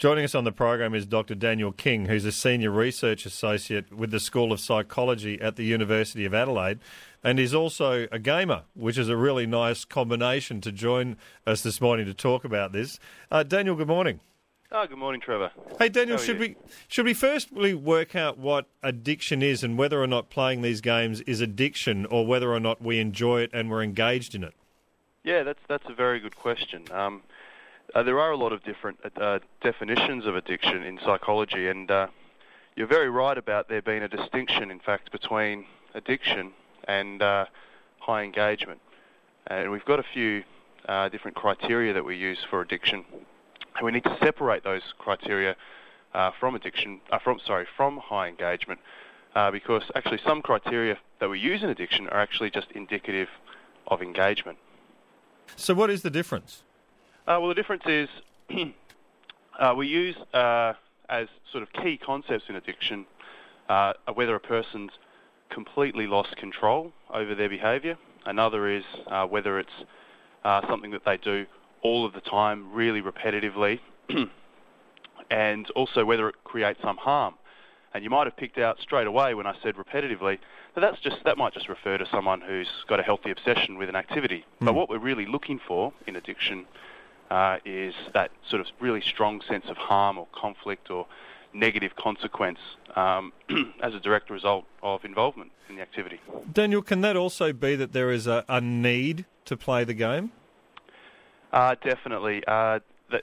Joining us on the program is Dr. Daniel King, who's a Senior Research Associate with the School of Psychology at the University of Adelaide, and is also a gamer, which is a really nice combination to join us this morning to talk about this. Daniel, good morning. Oh, good morning, Trevor. Hey, Daniel, should we firstly work out what addiction is and whether or not playing these games is addiction or whether or not we enjoy it and we're engaged in it? Yeah, that's a very good question. There are a lot of different definitions of addiction in psychology, and you're very right about there being a distinction, in fact, between addiction and high engagement. And we've got a few different criteria that we use for addiction. And we need to separate those criteria from high engagement, because actually some criteria that we use in addiction are actually just indicative of engagement. So what is the difference? Well, the difference is we use as sort of key concepts in addiction whether a person's completely lost control over their behaviour. Another is whether it's something that they do all of the time, really repetitively, and also whether it creates some harm. And you might have picked out straight away when I said repetitively that might just refer to someone who's got a healthy obsession with an activity. But what we're really looking for in addiction is that sort of really strong sense of harm or conflict or negative consequence as a direct result of involvement in the activity. Daniel, can that also be that there is a need to play the game? Definitely. That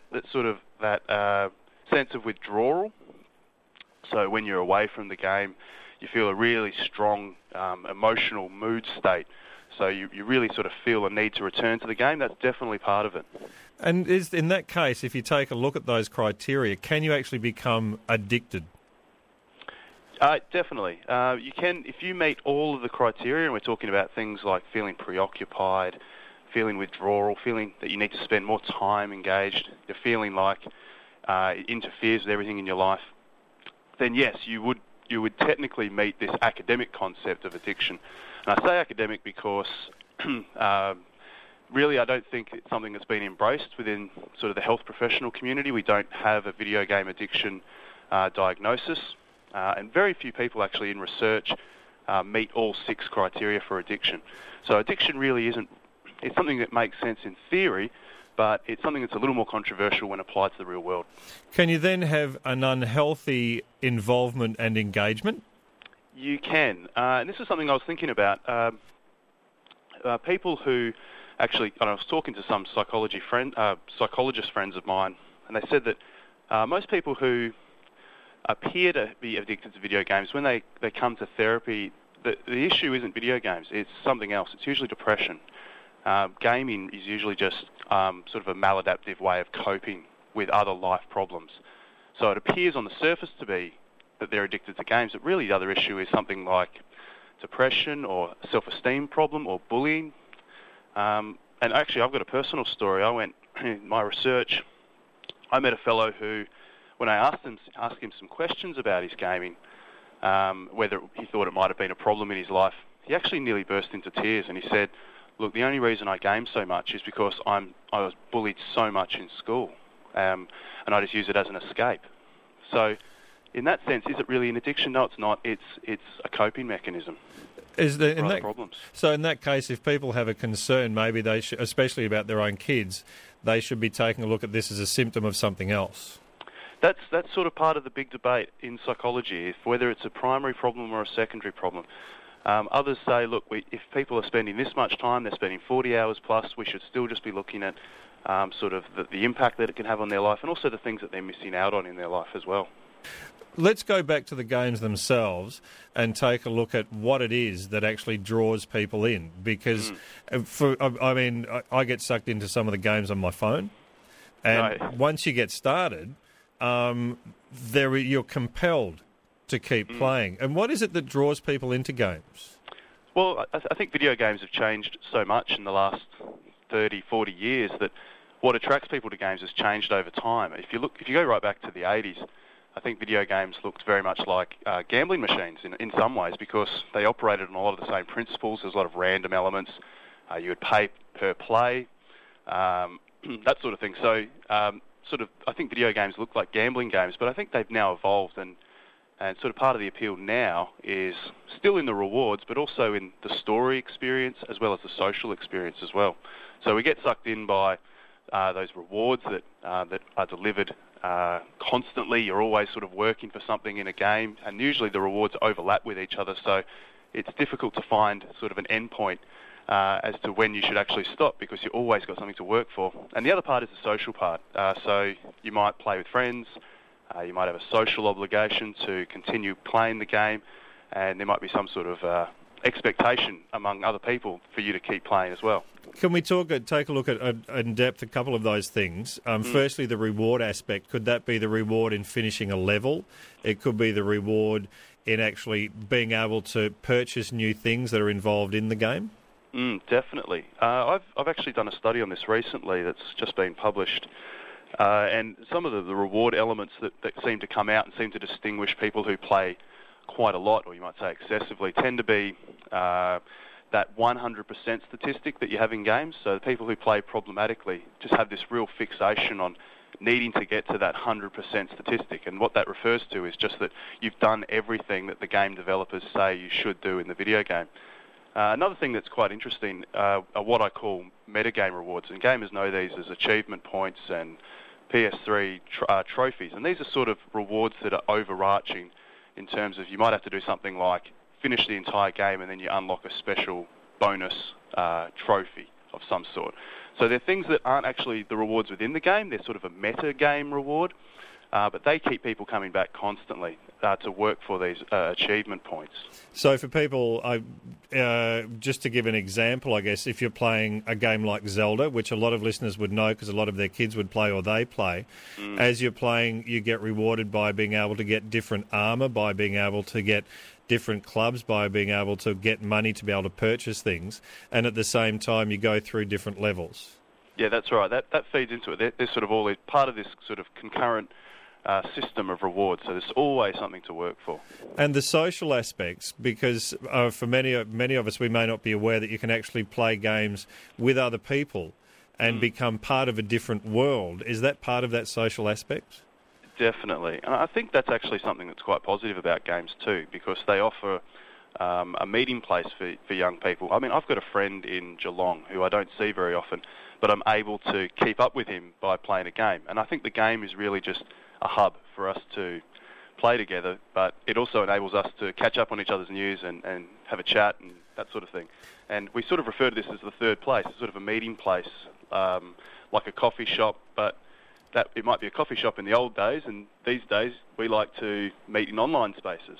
sense of withdrawal. So when you're away from the game, you feel a really strong emotional mood state. So you really sort of feel a need to return to the game. That's definitely part of it. And in that case, if you take a look at those criteria, can you actually become addicted? Definitely. You can, if you meet all of the criteria, and we're talking about things like feeling preoccupied, feeling withdrawal, feeling that you need to spend more time engaged, you're feeling like it interferes with everything in your life, then yes, you would technically meet this academic concept of addiction. And I say academic because really I don't think it's something that's been embraced within sort of the health professional community. We don't have a video game addiction diagnosis, and very few people actually in research meet all 6 criteria for addiction. So addiction really isn't. It's something that makes sense in theory, but it's something that's a little more controversial when applied to the real world. Can you then have an unhealthy involvement and engagement? You can. And this is something I was thinking about. People who actually, I was talking to some psychologist friends of mine, and they said that most people who appear to be addicted to video games, when they come to therapy, the issue isn't video games, it's something else. It's usually depression. Gaming is usually just sort of a maladaptive way of coping with other life problems. So it appears on the surface to be that they're addicted to games, but really the other issue is something like depression or a self-esteem problem or bullying. And actually I've got a personal story. In my research, I met a fellow who, when I asked him some questions about his gaming, whether he thought it might have been a problem in his life, he actually nearly burst into tears, and he said, look, the only reason I game so much is because I was bullied so much in school, and I just use it as an escape. So in that sense, is it really an addiction? No, it's not. It's a coping mechanism. Problems. So in that case, if people have a concern, maybe they should, especially about their own kids, they should be taking a look at this as a symptom of something else. That's sort of part of the big debate in psychology, whether it's a primary problem or a secondary problem. Others say, look, if people are spending this much time, they're spending 40 hours plus, we should still just be looking at sort of the impact that it can have on their life, and also the things that they're missing out on in their life as well. Let's go back to the games themselves and take a look at what it is that actually draws people in. Because, I get sucked into some of the games on my phone, and once you get started, you're compelled to keep playing. And what is it that draws people into games? Well, I think video games have changed so much in the last 30, 40 years that what attracts people to games has changed over time. If you go right back to the 80s, I think video games looked very much like gambling machines in some ways, because they operated on a lot of the same principles. There's a lot of random elements. You would pay per play, that sort of thing. So I think video games look like gambling games, but I think they've now evolved, and sort of part of the appeal now is still in the rewards, but also in the story experience as well as the social experience as well. So we get sucked in by those rewards that are delivered constantly. You're always sort of working for something in a game, and usually the rewards overlap with each other, so it's difficult to find sort of an end point as to when you should actually stop, because you've always got something to work for. And the other part is the social part. So you might play with friends, you might have a social obligation to continue playing the game, and there might be some sort of expectation among other people for you to keep playing as well. Can we take a look at in depth a couple of those things? Firstly, the reward aspect. Could that be the reward in finishing a level? It could be the reward in actually being able to purchase new things that are involved in the game? Definitely. I've actually done a study on this recently that's just been published, and some of the reward elements that seem to come out and seem to distinguish people who play quite a lot, or you might say excessively, tend to be that 100% statistic that you have in games. So the people who play problematically just have this real fixation on needing to get to that 100% statistic, and what that refers to is just that you've done everything that the game developers say you should do in the video game. Another thing that's quite interesting are what I call metagame rewards, and gamers know these as achievement points and PS3 trophies, and these are sort of rewards that are overarching in terms of you might have to do something like finish the entire game and then you unlock a special bonus trophy of some sort. So they're things that aren't actually the rewards within the game, they're sort of a meta-game reward, but they keep people coming back constantly to work for these achievement points. So for people, just to give an example, I guess, if you're playing a game like Zelda, which a lot of listeners would know because a lot of their kids would play or they play, as you're playing, you get rewarded by being able to get different armour, by being able to get different clubs, by being able to get money to be able to purchase things, and at the same time you go through different levels. Yeah, that's right. That feeds into it. They're sort of all part of this sort of concurrent system of rewards, so there's always something to work for. And the social aspects, because for many of us, we may not be aware that you can actually play games with other people and become part of a different world. Is that part of that social aspect? Definitely. And I think that's actually something that's quite positive about games too, because they offer a meeting place for young people. I mean, I've got a friend in Geelong who I don't see very often, but I'm able to keep up with him by playing a game. And I think the game is really just a hub for us to play together, but it also enables us to catch up on each other's news and have a chat and that sort of thing. And we sort of refer to this as the third place, sort of a meeting place, like a coffee shop, but that it might be a coffee shop in the old days, and these days we like to meet in online spaces.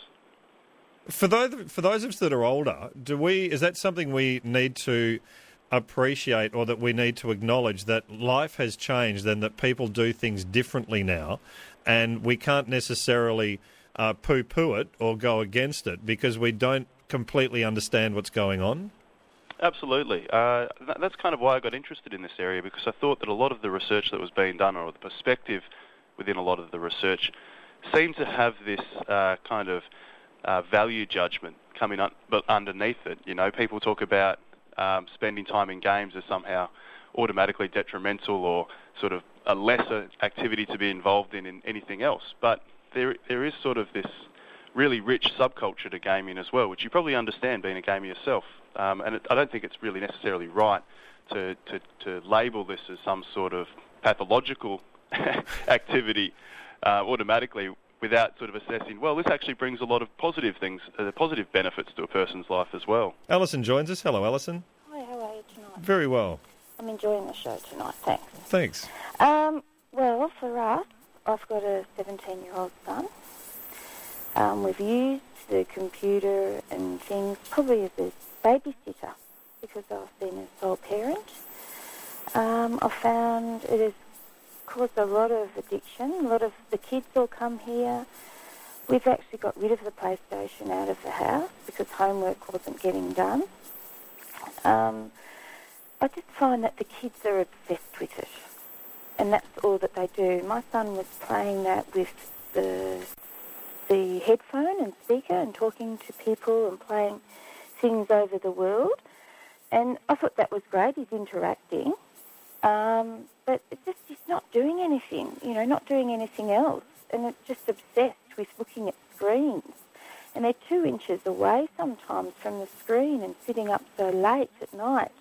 For those of us that are older, is that something we need to appreciate, or that we need to acknowledge that life has changed and that people do things differently now, and we can't necessarily poo-poo it or go against it because we don't completely understand what's going on? Absolutely. That's kind of why I got interested in this area, because I thought that a lot of the research that was being done, or the perspective within a lot of the research, seemed to have this kind of value judgment coming underneath it. You know, people talk about spending time in games as somehow automatically detrimental or sort of a lesser activity to be involved in anything else. But there is sort of this really rich subculture to gaming as well, which you probably understand being a gamer yourself. I don't think it's really necessarily right to label this as some sort of pathological activity automatically without sort of assessing, well, this actually brings a lot of positive things, positive benefits to a person's life as well. Alison joins us. Hello, Alison. Hi, how are you tonight? Very well. I'm enjoying the show tonight, thanks. Thanks. Well, for us, I've got a 17-year-old son. We've used the computer and things probably as a babysitter because I've been a sole parent. I've found it has caused a lot of addiction. A lot of the kids all come here. We've actually got rid of the PlayStation out of the house because homework wasn't getting done. I just find that the kids are obsessed with it, and that's all that they do. My son was playing that with the headphone and speaker and talking to people and playing things over the world, and I thought that was great. He's interacting, But it just he's not doing anything, not doing anything else. And it's just obsessed with looking at screens. And they're 2 inches away sometimes from the screen and sitting up so late at night.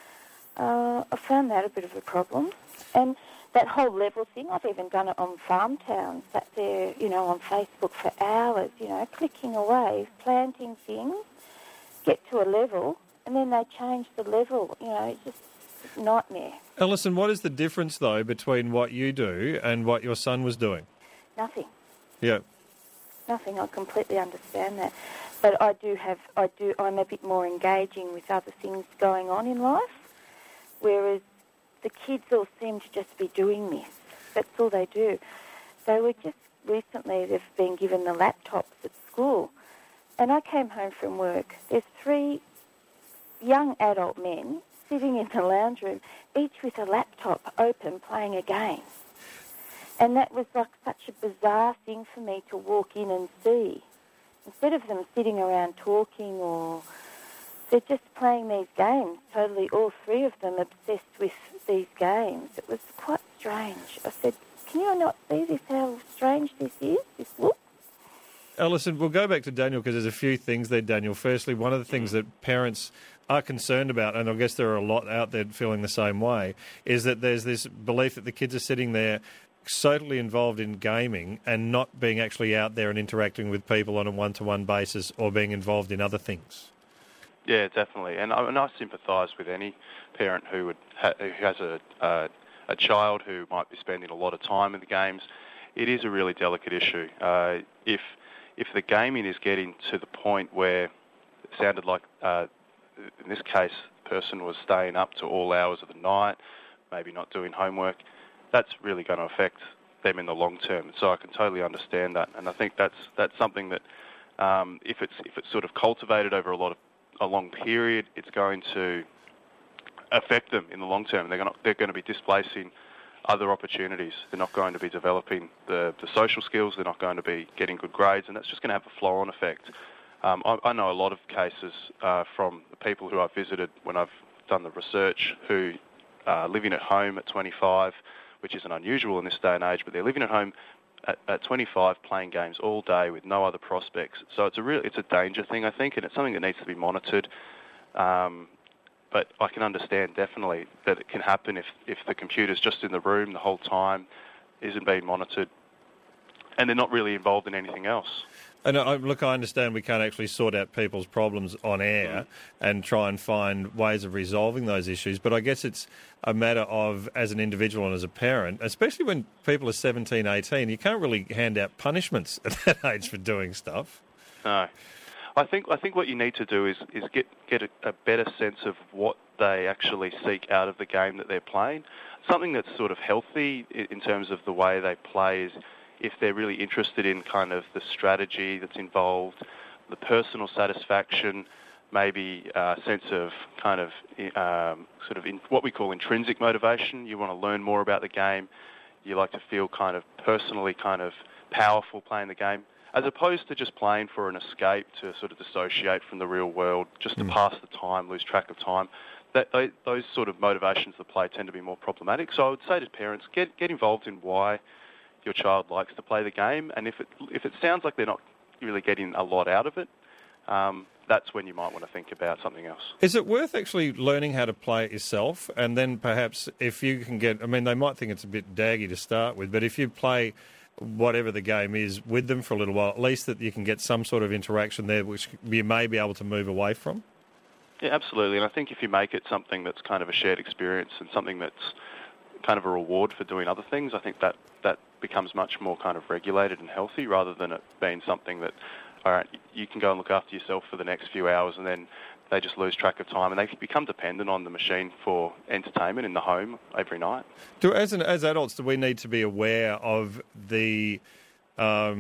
I found that a bit of a problem. And that whole level thing, I've even done it on Farm Town, sat there, on Facebook for hours, clicking away, planting things, get to a level, and then they change the level, it's just a nightmare. Alison, what is the difference, though, between what you do and what your son was doing? Nothing. Yeah. Nothing. I completely understand that. But I'm a bit more engaging with other things going on in life, whereas the kids all seem to just be doing this. That's all they do. They were just recently, they've been given the laptops at school. And I came home from work. There's 3 young adult men sitting in the lounge room, each with a laptop open playing a game. And that was like such a bizarre thing for me to walk in and see. Instead of them sitting around talking they're just playing these games, totally all 3 of them obsessed with these games. It was quite strange. I said, can you not see this, how strange this is, this look? Alison, we'll go back to Daniel because there's a few things there, Daniel. Firstly, one of the things that parents are concerned about, and I guess there are a lot out there feeling the same way, is that there's this belief that the kids are sitting there totally involved in gaming and not being actually out there and interacting with people on a one-to-one basis or being involved in other things. Yeah, definitely. And I sympathise with any parent who has a child who might be spending a lot of time in the games. It is a really delicate issue. If the gaming is getting to the point where it sounded like, in this case, the person was staying up to all hours of the night, maybe not doing homework, that's really going to affect them in the long term. So I can totally understand that, and I think that's something that if it's sort of cultivated over a long period, it's going to affect them in the long term. They're going to be displacing other opportunities. They're not going to be developing the social skills. They're not going to be getting good grades, and that's just going to have a flow-on effect. I know a lot of cases from the people who I've visited when I've done the research who are living at home at 25, which isn't unusual in this day and age, but they're living at home at 25 playing games all day with no other prospects. So it's a danger thing, I think, and it's something that needs to be monitored. But I can understand definitely that it can happen if the computer's just in the room the whole time, isn't being monitored, and they're not really involved in anything else. And look, I understand we can't actually sort out people's problems on air and try and find ways of resolving those issues, but I guess it's a matter of, as an individual and as a parent, especially when people are 17, 18, you can't really hand out punishments at that age for doing stuff. No. I think what you need to do is get a better sense of what they actually seek out of the game that they're playing. Something that's sort of healthy in terms of the way they play is if they're really interested in kind of the strategy that's involved, the personal satisfaction, maybe a sense of kind of sort of what we call intrinsic motivation. You want to learn more about the game. You like to feel kind of personally kind of powerful playing the game, as opposed to just playing for an escape to sort of dissociate from the real world, just to pass the time, lose track of time. Those sort of motivations to play tend to be more problematic. So I would say to parents, get involved in why your child likes to play the game, and if it sounds like they're not really getting a lot out of it, that's when you might want to think about something else. Is it worth actually learning how to play it yourself, and then perhaps if you can get, I mean, they might think it's a bit daggy to start with, but if you play whatever the game is with them for a little while, at least that you can get some sort of interaction there which you may be able to move away from? Yeah, absolutely. And I think if you make it something that's kind of a shared experience and something that's kind of a reward for doing other things, I think that becomes much more kind of regulated and healthy, rather than it being something that, all right, you can go and look after yourself for the next few hours and then they just lose track of time and they become dependent on the machine for entertainment in the home every night. As adults, do we need to be aware of the how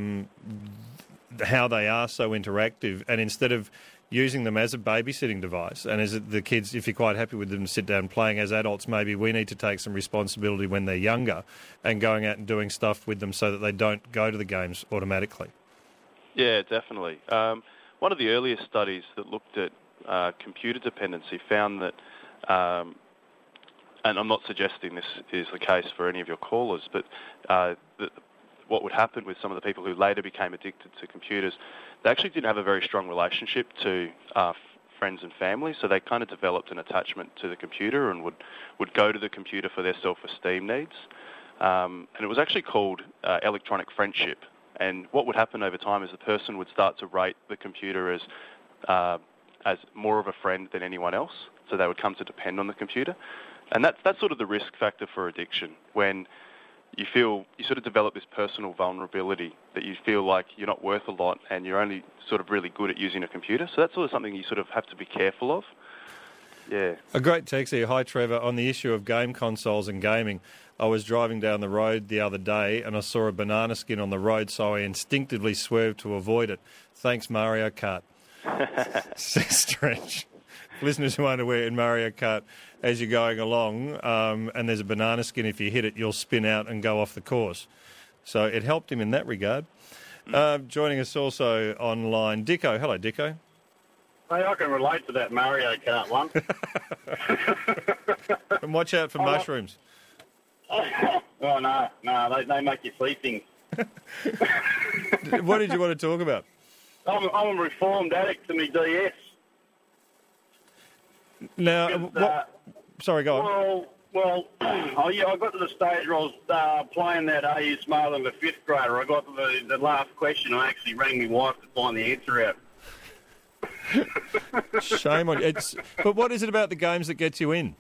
they are so interactive, and instead of using them as a babysitting device, and is it the kids, if you're quite happy with them, sit down playing, as adults maybe we need to take some responsibility when they're younger and going out and doing stuff with them so that they don't go to the games automatically? Yeah, definitely. One of the earliest studies that looked at computer dependency found that and I'm not suggesting this is the case for any of your callers, but what would happen with some of the people who later became addicted to computers, they actually didn't have a very strong relationship to friends and family, so they kind of developed an attachment to the computer and would go to the computer for their self-esteem needs. And it was actually called electronic friendship. And what would happen over time is the person would start to rate the computer as more of a friend than anyone else, so they would come to depend on the computer. And that's sort of the risk factor for addiction, when you sort of develop this personal vulnerability that you feel like you're not worth a lot and you're only sort of really good at using a computer. So that's sort of something you sort of have to be careful of. Yeah. A great text here. Hi, Trevor. On the issue of game consoles and gaming, I was driving down the road the other day and I saw a banana skin on the road, so I instinctively swerved to avoid it. Thanks, Mario Kart. Stretch. Listeners who aren't aware, in Mario Kart, as you're going along and there's a banana skin, if you hit it, you'll spin out and go off the course. So it helped him in that regard. Joining us also online, Dicko. Hello, Dicko. Hey, I can relate to that Mario Kart one. And watch out for mushrooms. Oh, no, they make you see things. What did you want to talk about? I'm a reformed addict to my DS. Now, sorry, go on. Well, I got to the stage where I was playing that Are You Smarter Than a Fifth Grader? I got to the last question. I actually rang my wife to find the answer out. Shame on you. But what is it about the games that gets you in?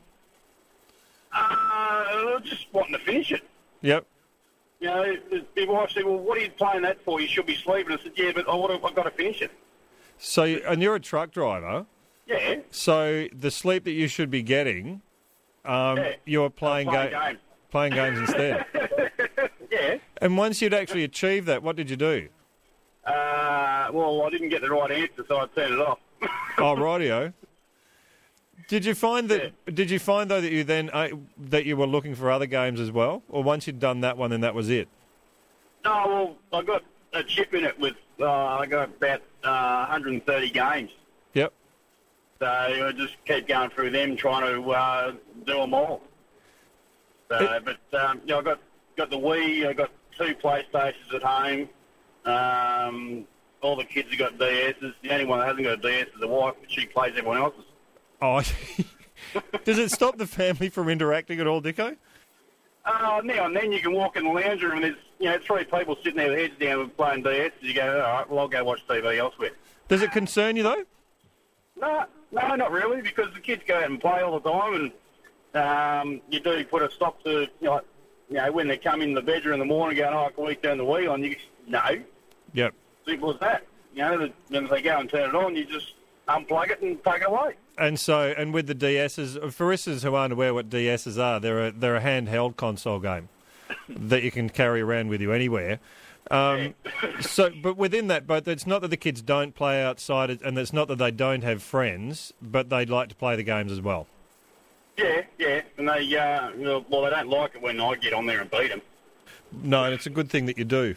Just wanting to finish it. Yep. You know, the wife said, well, what are you playing that for? You should be sleeping. I said, yeah, but I've got to finish it. So, and you're a truck driver. Yeah. So the sleep that you should be getting, you're playing games. Playing games instead. Yeah. And once you'd actually achieved that, what did you do? Well, I didn't get the right answer, so I turned it off. Oh, rightio. Did you find that? Yeah. Did you find though that you then that you were looking for other games as well, or once you'd done that one, then that was it? No, well, I got a chip in it with I got about 130 games. Yep. So I just keep going through them, trying to do them all. So, I got the Wii, I got 2 PlayStations at home. All the kids have got DSs. The only one that hasn't got a DS is the wife, but she plays everyone else's. Oh, does it stop the family from interacting at all, Dicko? Now and then you can walk in the lounge room and there's 3 people sitting there with heads down playing DS. You go, all right, well, I'll go watch TV elsewhere. Does it concern you, though? No, not really, because the kids go out and play all the time, and you do put a stop to, when they come in the bedroom in the morning going, oh, can we turn the Wii on? You no. Yep. Simple as that. Then if they go and turn it on, you just unplug it and take it away. And with the DSs, for listeners who aren't aware what DSs are, they're a handheld console game that you can carry around with you anywhere. But within that, but it's not that the kids don't play outside, and it's not that they don't have friends, but they'd like to play the games as well. Yeah, and they they don't like it when I get on there and beat them. No, and it's a good thing that you do.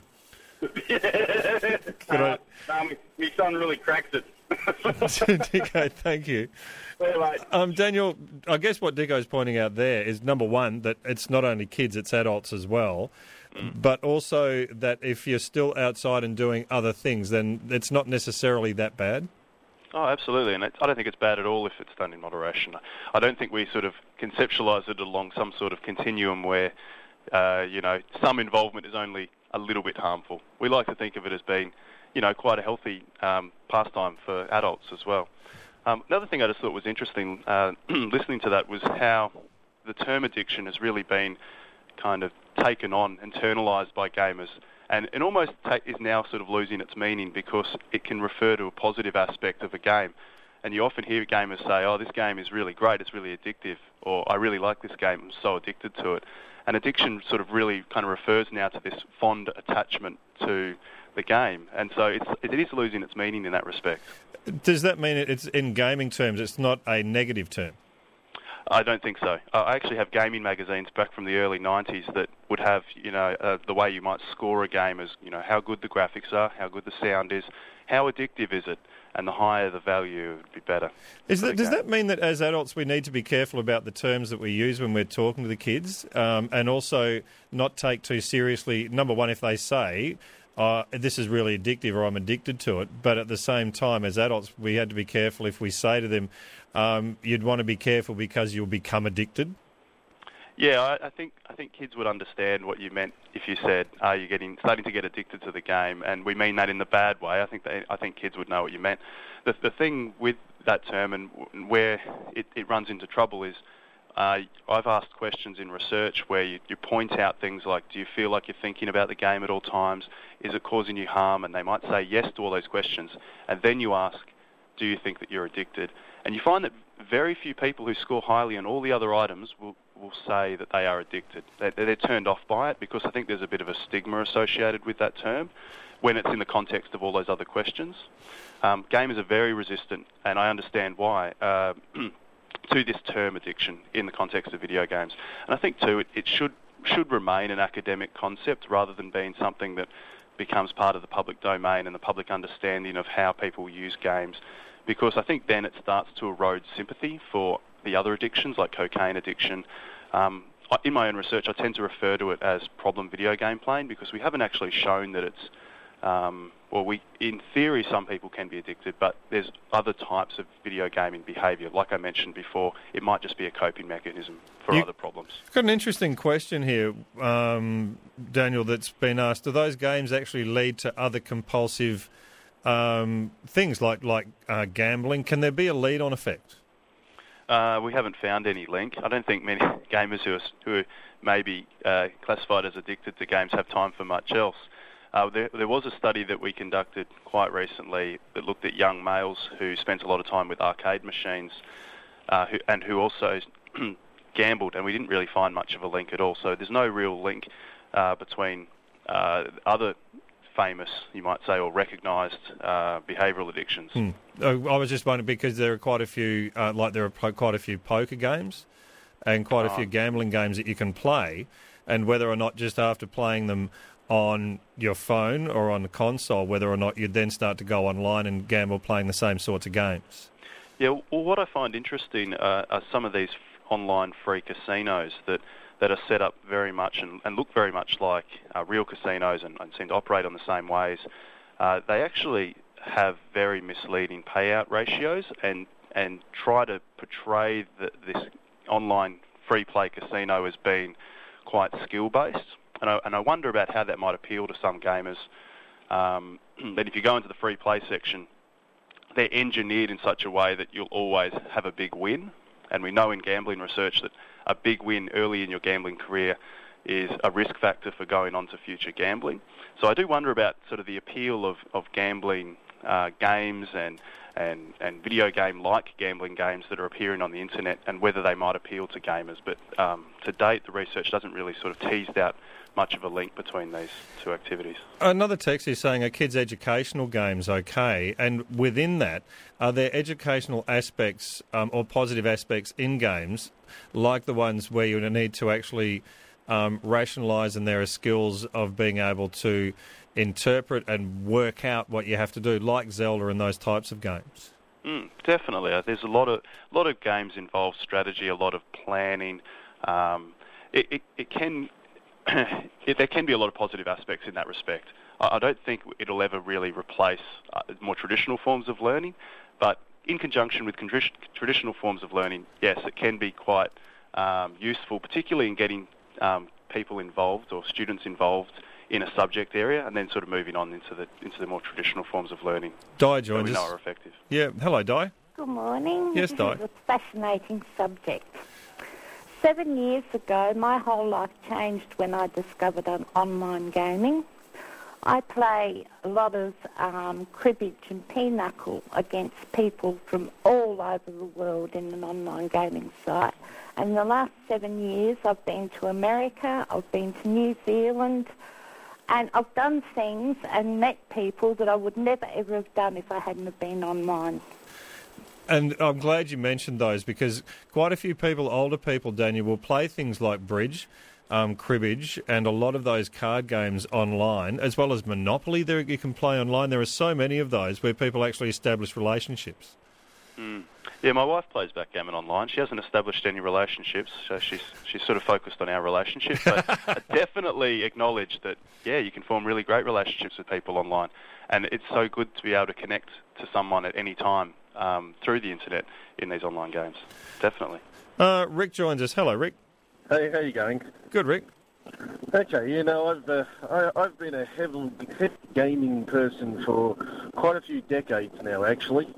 My son really cracks it. Dicko, thank you. Daniel, I guess what Dicko's pointing out there is, number one, that it's not only kids, it's adults as well, but also that if you're still outside and doing other things, then it's not necessarily that bad. Oh, absolutely, and I don't think it's bad at all if it's done in moderation. I don't think we sort of conceptualise it along some sort of continuum where, some involvement is only a little bit harmful. We like to think of it as being, quite a healthy pastime for adults as well. Another thing I just thought was interesting, listening to that, was how the term addiction has really been kind of taken on, internalised by gamers, and it almost is now sort of losing its meaning because it can refer to a positive aspect of a game. And you often hear gamers say, oh, this game is really great, it's really addictive, or I really like this game, I'm so addicted to it. And addiction sort of really kind of refers now to this fond attachment to the game. And so it is losing its meaning in that respect. Does that mean it's in gaming terms, it's not a negative term? I don't think so. I actually have gaming magazines back from the early 90s that would have, the way you might score a game as, how good the graphics are, how good the sound is, how addictive is it, and the higher the value, it would be better. Does that mean that as adults we need to be careful about the terms that we use when we're talking to the kids, and also not take too seriously, number one, if they say, this is really addictive or I'm addicted to it, but at the same time as adults we had to be careful if we say to them, you'd want to be careful because you'll become addicted? Yeah, I think kids would understand what you meant if you said, "Are you starting to get addicted to the game?" And we mean that in the bad way. I think kids would know what you meant. The thing with that term and where it runs into trouble is, I've asked questions in research where you point out things like, do you feel like you're thinking about the game at all times? Is it causing you harm? And they might say yes to all those questions. And then you ask, do you think that you're addicted? And you find that very few people who score highly on all the other items will say that they are addicted. They're turned off by it because I think there's a bit of a stigma associated with that term when it's in the context of all those other questions. Gamers are very resistant, and I understand why, to this term addiction in the context of video games. And I think, too, it should remain an academic concept rather than being something that becomes part of the public domain and the public understanding of how people use games, because I think then it starts to erode sympathy for the other addictions like cocaine addiction. In my own research, I tend to refer to it as problem video game playing because we haven't actually shown that it's, in theory, some people can be addicted, but there's other types of video gaming behaviour. Like I mentioned before, it might just be a coping mechanism for other problems. I've got an interesting question here, Daniel, that's been asked. Do those games actually lead to other compulsive things like gambling? Can there be a lead-on effect? We haven't found any link. I don't think many gamers who are maybe classified as addicted to games have time for much else. There was a study that we conducted quite recently that looked at young males who spent a lot of time with arcade machines who also gambled, and we didn't really find much of a link at all. So there's no real link between other famous, you might say, or recognised behavioural addictions. I was just wondering because there are quite a few, quite a few poker games and quite a few gambling games that you can play, and whether or not just after playing them on your phone or on the console, whether or not you'd then start to go online and gamble playing the same sorts of games. Yeah, well, what I find interesting are some of these online free casinos that are set up very much and look very much like real casinos and seem to operate on the same ways. They actually have very misleading payout ratios and try to portray this online free play casino as being quite skill-based. And I wonder about how that might appeal to some gamers. That if you go into the free play section, they're engineered in such a way that you'll always have a big win. And we know in gambling research that a big win early in your gambling career is a risk factor for going on to future gambling. So I do wonder about sort of the appeal of gambling games and video game-like gambling games that are appearing on the internet and whether they might appeal to gamers. But to date, the research doesn't really sort of tease out much of a link between these two activities. Another text is saying, are kids' educational games okay? And within that, are there educational aspects or positive aspects in games, like the ones where you need to actually rationalise and there are skills of being able to interpret and work out what you have to do, like Zelda and those types of games? Definitely. There's a lot of games involve strategy, a lot of planning. There can be a lot of positive aspects in that respect. I don't think it'll ever really replace more traditional forms of learning, but in conjunction with traditional forms of learning, yes, it can be quite useful, particularly in getting people involved or students involved in a subject area, and then sort of moving on into the more traditional forms of learning. Di joins us. We know are effective. Yeah, hello, Di. Good morning. Yes, Di. This is a fascinating subject. 7 years ago, my whole life changed when I discovered online gaming. I play a lot of cribbage and pinochle against people from all over the world in an online gaming site. And in the last 7 years, I've been to America, I've been to New Zealand, and I've done things and met people that I would never, ever have done if I hadn't have been online. And I'm glad you mentioned those because quite a few people, older people, Daniel, will play things like bridge. cribbage and a lot of those card games online, as well as Monopoly there you can play online. There are so many of those where people actually establish relationships. Yeah, my wife plays backgammon online. She hasn't established any relationships, so she's sort of focused on our relationship. But I definitely acknowledge that, yeah, you can form really great relationships with people online. And it's so good to be able to connect to someone at any time through the internet in these online games. Definitely. Rick joins us. Hello, Rick. Hey, how you going? Good, Rick. Okay, you know, I've been a heavy gaming person for quite a few decades now, actually.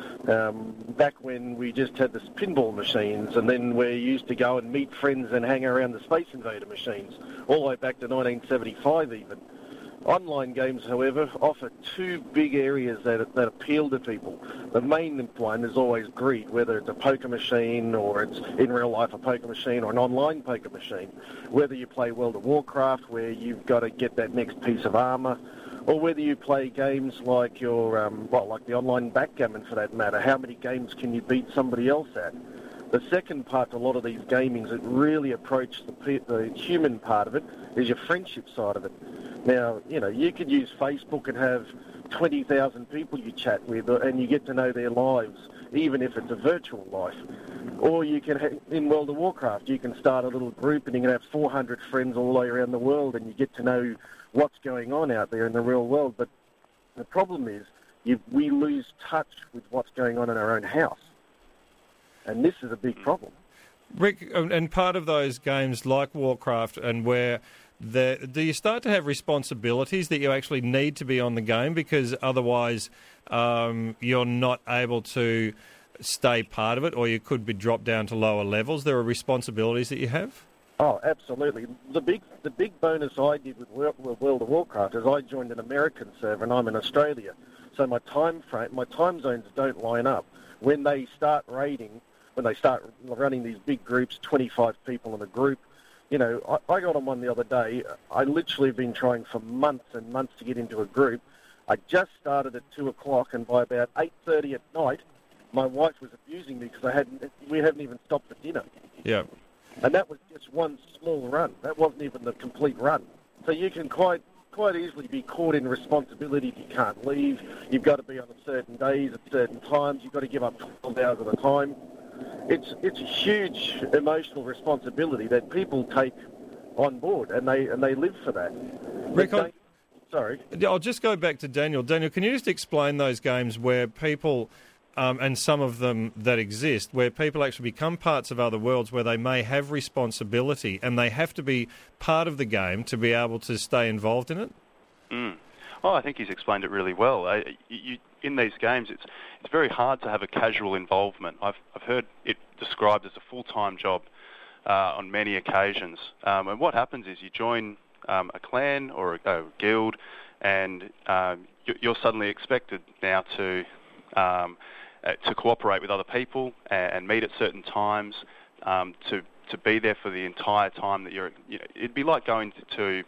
Back when we just had the pinball machines, and then we used to go and meet friends and hang around the Space Invader machines, all the way back to 1975 even. Online games, however, offer two big areas that appeal to people. The main one is always greed, whether it's a poker machine or it's in real life a poker machine or an online poker machine. Whether you play World of Warcraft, where you've got to get that next piece of armour, or whether you play games like like the online backgammon for that matter. How many games can you beat somebody else at? The second part to a lot of these gamings that really approach the human part of it is your friendship side of it. Now, you know, you could use Facebook and have 20,000 people you chat with, and you get to know their lives, even if it's a virtual life. Or you can, in World of Warcraft, you can start a little group and you can have 400 friends all the way around the world, and you get to know what's going on out there in the real world. But the problem is we lose touch with what's going on in our own house. And this is a big problem. Rick, and part of those games like Warcraft and where do you start to have responsibilities that you actually need to be on the game because otherwise you're not able to stay part of it, or you could be dropped down to lower levels? There are responsibilities that you have? Oh, absolutely. The big bonus I did with World of Warcraft is I joined an American server and I'm in Australia. So my time zones don't line up. When they start raiding, when they start running these big groups, 25 people in a group, you know, I got on one the other day. I literally have been trying for months and months to get into a group. I just started at 2 o'clock, and by about 8:30 at night, my wife was abusing me because we hadn't even stopped for dinner. Yeah. And that was just one small run. That wasn't even the complete run. So you can quite easily be caught in responsibility if you can't leave. You've got to be on certain days at certain times. You've got to give up 12 hours at a time. It's a huge emotional responsibility that people take on board, and they live for that. Rick, sorry. I'll just go back to Daniel. Daniel, can you just explain those games where people, and some of them that exist, where people actually become parts of other worlds where they may have responsibility and they have to be part of the game to be able to stay involved in it? Oh, I think he's explained it really well. In these games, it's very hard to have a casual involvement. I've heard it described as a full-time job on many occasions. And what happens is you join a clan or a guild, and you're suddenly expected now to cooperate with other people and meet at certain times, to be there for the entire time that you're. You know, it'd be like going to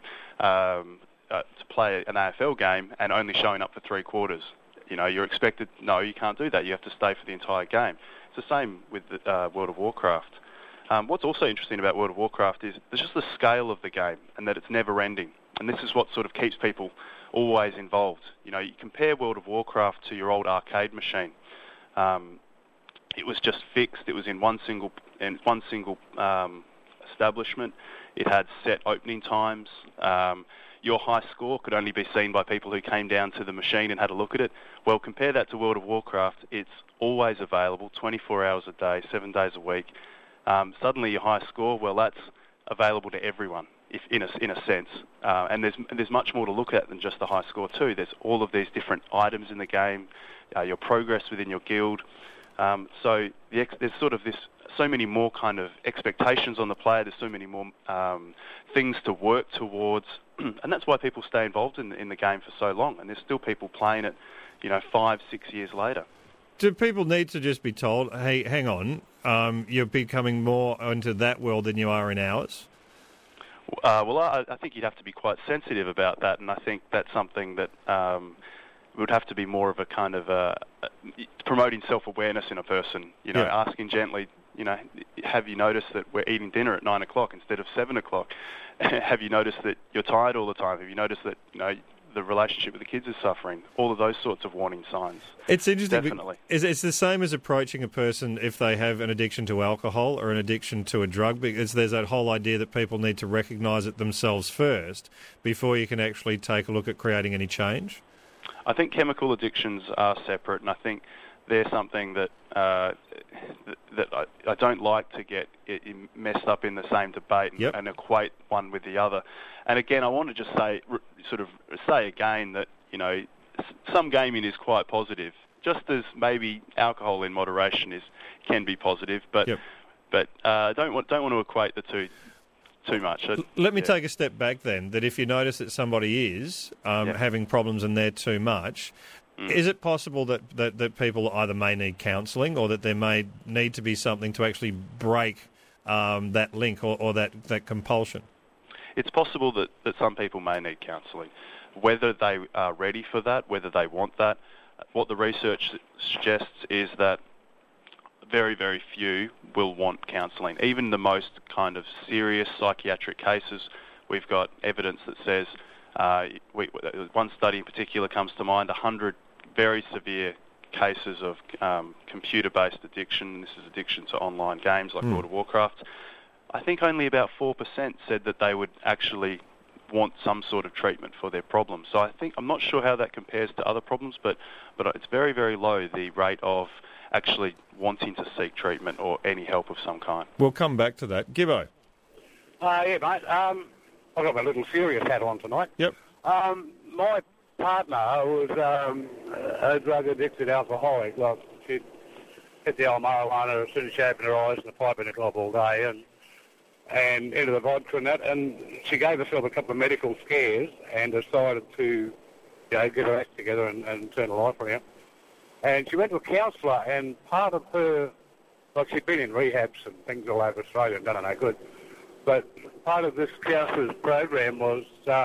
play an AFL game and only showing up for 3 quarters. You know, you're expected. No, you can't do that. You have to stay for the entire game. It's the same with World of Warcraft. What's also interesting about World of Warcraft is there's just the scale of the game and that it's never ending. And this is what sort of keeps people always involved. You know, you compare World of Warcraft to your old arcade machine. It was just fixed. It was in one single establishment. It had set opening times. Your high score could only be seen by people who came down to the machine and had a look at it. Well, compare that to World of Warcraft. It's always available, 24 hours a day, 7 days a week. Suddenly your high score, well, that's available to everyone, in a sense. And there's much more to look at than just the high score too. There's all of these different items in the game, your progress within your guild. So there's sort of so many more kind of expectations on the player. There's so many more things to work towards, and that's why people stay involved in the game for so long. And there's still people playing it, 5-6 years later. Do people need to just be told, hey, hang on, you're becoming more into that world than you are in ours? I think you'd have to be quite sensitive about that, and I think that's something that would have to be more of a kind of promoting self-awareness in a person, asking gently, have you noticed that we're eating dinner at 9 o'clock instead of 7 o'clock? Have you noticed that you're tired all the time? Have you noticed that, the relationship with the kids is suffering? All of those sorts of warning signs. It's interesting. Definitely. It's the same as approaching a person if they have an addiction to alcohol or an addiction to a drug, because there's that whole idea that people need to recognise it themselves first before you can actually take a look at creating any change. I think chemical addictions are separate, and I think they're something that that I don't like to get messed up in the same debate and equate one with the other. And again, I want to just say again that some gaming is quite positive, just as maybe alcohol in moderation can be positive, but don't want to equate the two too much. Let me take a step back then. That if you notice that somebody is having problems and they're too much. Is it possible that people either may need counselling or that there may need to be something to actually break that link or that compulsion? It's possible that some people may need counselling. Whether they are ready for that, whether they want that, what the research suggests is that very, very few will want counselling. Even the most kind of serious psychiatric cases, we've got evidence that says, one study in particular comes to mind, 100 very severe cases of computer-based addiction. This is addiction to online games like World of Warcraft. I think only about 4% said that they would actually want some sort of treatment for their problem. So I'm not sure how that compares to other problems, but it's very, very low, the rate of actually wanting to seek treatment or any help of some kind. We'll come back to that. Gibbo. Yeah, mate. I've got my little serious hat on tonight. Yep. My partner was a drug-addicted alcoholic. Well, she'd hit the old marijuana as soon as she opened her eyes and the pipe in the club all day and into the vodka and that. And she gave herself a couple of medical scares and decided to get her act together and turn her life around. And she went to a counsellor, and part of her, she'd been in rehabs and things all over Australia and done her no good. But part of this counsellor's program was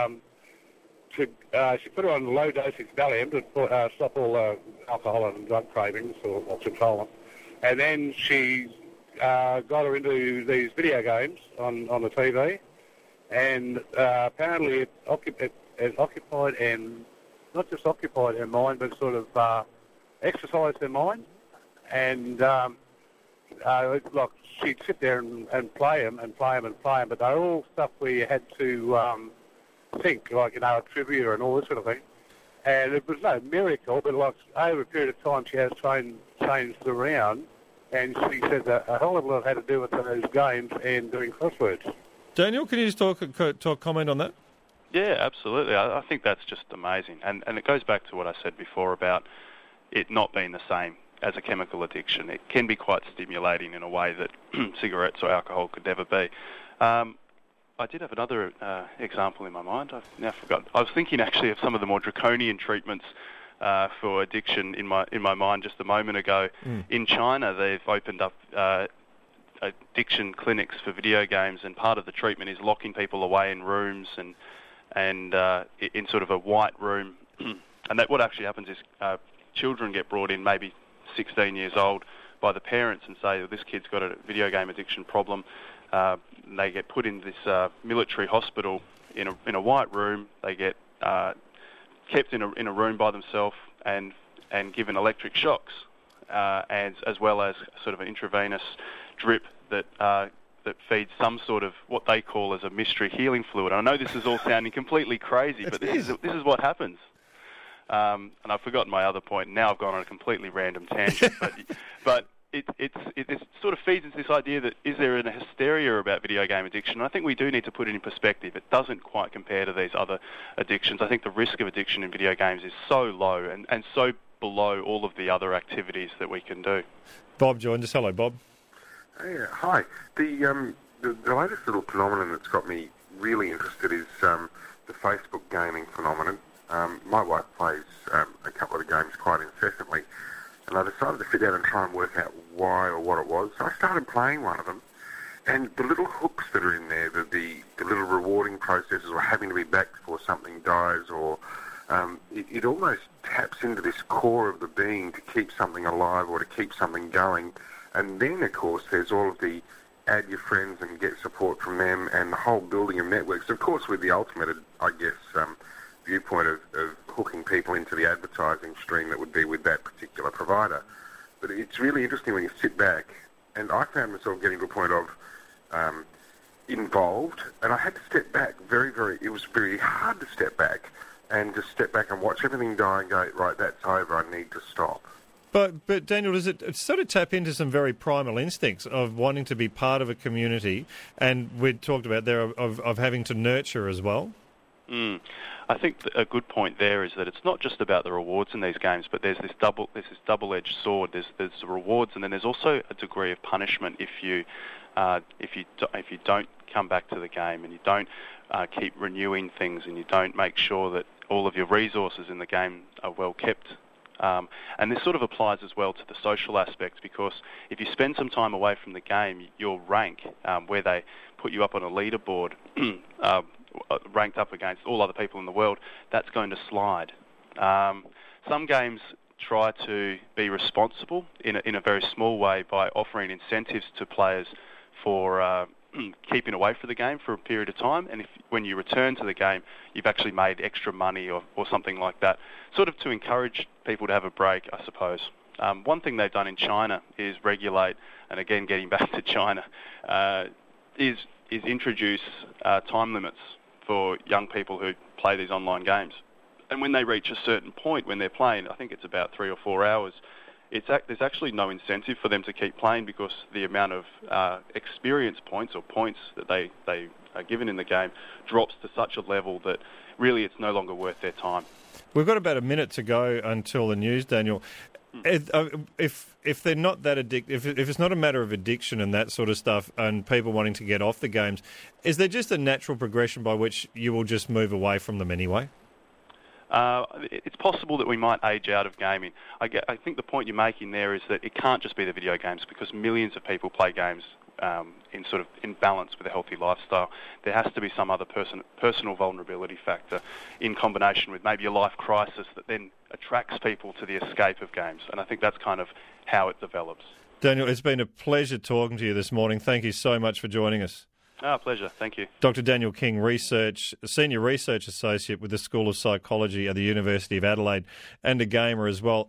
she put her on low dosage Valium to stop all alcohol and drug cravings or control them. And then she got her into these video games on the TV, and apparently it occupied and not just occupied her mind, but sort of exercised her mind. And she'd sit there and play them, but they're all stuff where you had to think, a trivia and all this sort of thing. And it was no miracle, but over a period of time she has changed around, and she said that a hell of a lot had to do with those games and doing crosswords. Daniel, can you just comment on that? Yeah, absolutely. I think that's just amazing. And it goes back to what I said before about it not being the same as a chemical addiction. It can be quite stimulating in a way that cigarettes or alcohol could never be. I did have another example in my mind. I've now forgotten. I was thinking actually of some of the more draconian treatments for addiction in my mind just a moment ago. In China, they've opened up addiction clinics for video games, and part of the treatment is locking people away in rooms and in sort of a white room. And that what actually happens is children get brought in, maybe 16 years old, by the parents and say, well, this kid's got a video game addiction problem. They get put in this military hospital in a white room. They get kept in a room by themselves and given electric shocks, as well as sort of an intravenous drip that feeds some sort of what they call as a mystery healing fluid. And I know this is all sounding completely crazy, but this is what happens. And I've forgotten my other point. Now I've gone on a completely random tangent, but it sort of feeds into this idea that is there a hysteria about video game addiction? And I think we do need to put it in perspective. It doesn't quite compare to these other addictions. I think the risk of addiction in video games is so low and so below all of the other activities that we can do. Bob joined us. Hello, Bob. Yeah, hi. The latest little phenomenon that's got me really interested is the Facebook gaming phenomenon. My wife plays a couple of the games quite incessantly, and I decided to sit down and try and work out why or what it was. So I started playing one of them, and the little hooks that are in there, the little rewarding processes, or having to be back before something dies, or it almost taps into this core of the being to keep something alive or to keep something going. And then, of course, there's all of the add your friends and get support from them and the whole building of networks. Of course, with the ultimate, I guess, viewpoint of hooking people into the advertising stream that would be with that particular provider. But it's really interesting when you sit back, and I found myself getting to a point of involved, and I had to step back it was very hard to step back and just step back and watch everything die and go, right, that's over, I need to stop. But Daniel, does it sort of tap into some very primal instincts of wanting to be part of a community, and we talked about there of having to nurture as well? I think a good point there is that it's not just about the rewards in these games, but there's this double-edged sword. There's the rewards, and then there's also a degree of punishment if you don't come back to the game and you don't keep renewing things and you don't make sure that all of your resources in the game are well kept. And this sort of applies as well to the social aspect, because if you spend some time away from the game, your rank, where they put you up on a leaderboard, ranked up against all other people in the world, that's going to slide. Some games try to be responsible in a very small way by offering incentives to players for keeping away from the game for a period of time, and when you return to the game, you've actually made extra money or something like that, sort of to encourage people to have a break, I suppose. One thing they've done in China is regulate, and again, getting back to China, is introduce time limits for young people who play these online games. And when they reach a certain point when they're playing, I think it's about 3 or 4 hours, there's actually no incentive for them to keep playing, because the amount of experience points or points that they are given in the game drops to such a level that really it's no longer worth their time. We've got about a minute to go until the news, Daniel. If they're not that if it's not a matter of addiction and that sort of stuff and people wanting to get off the games, is there just a natural progression by which you will just move away from them anyway? It's possible that we might age out of gaming. I think the point you're making there is that it can't just be the video games, because millions of people play games in balance with a healthy lifestyle. There has to be some other personal vulnerability factor in combination with maybe a life crisis that then attracts people to the escape of games. And I think that's kind of how it develops. Daniel, it's been a pleasure talking to you this morning. Thank you so much for joining us. Pleasure. Thank you. Dr. Daniel King, Senior Research Associate with the School of Psychology at the University of Adelaide, and a gamer as well.